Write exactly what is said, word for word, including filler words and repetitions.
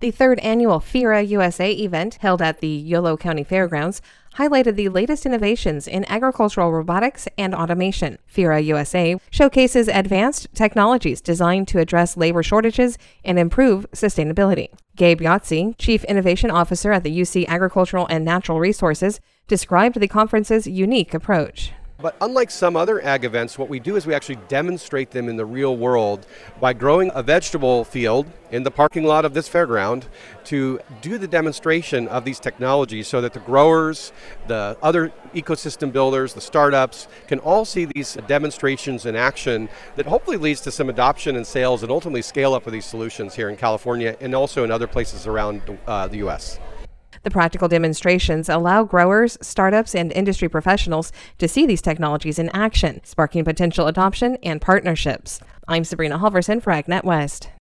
The third annual FIRA U S A event, held at the Yolo County Fairgrounds, highlighted the latest innovations in agricultural robotics and automation. FIRA U S A showcases advanced technologies designed to address labor shortages and improve sustainability. Gabe Yotzi, Chief Innovation Officer at the U C Agricultural and Natural Resources, described the conference's unique approach. But unlike some other ag events, what we do is we actually demonstrate them in the real world by growing a vegetable field in the parking lot of this fairground to do the demonstration of these technologies so that the growers, the other ecosystem builders, the startups can all see these demonstrations in action that hopefully leads to some adoption and sales and ultimately scale up of these solutions here in California and also in other places around uh, the U S. The practical demonstrations allow growers, startups, and industry professionals to see these technologies in action, sparking potential adoption and partnerships. I'm Sabrina Halverson for AgNet West.